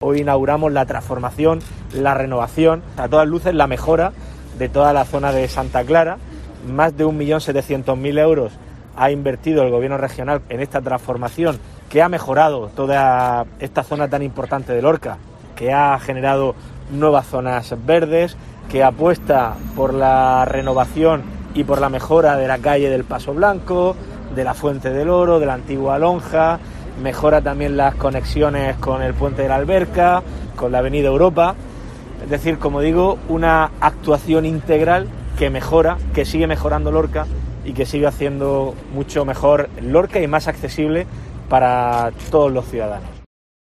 Hoy inauguramos la transformación, la renovación, a todas luces la mejora de toda la zona de Santa Clara. Más de 1.700.000 euros ha invertido el Gobierno regional en esta transformación que ha mejorado toda esta zona tan importante de Lorca, que ha generado nuevas zonas verdes, que apuesta por la renovación y por la mejora de la calle del Paso Blanco, de la Fuente del Oro, de la antigua Lonja, mejora también las conexiones con el Puente de la Alberca, con la Avenida Europa. Es decir, como digo, una actuación integral que mejora, que sigue mejorando Lorca y que sigue haciendo mucho mejor Lorca y más accesible para todos los ciudadanos.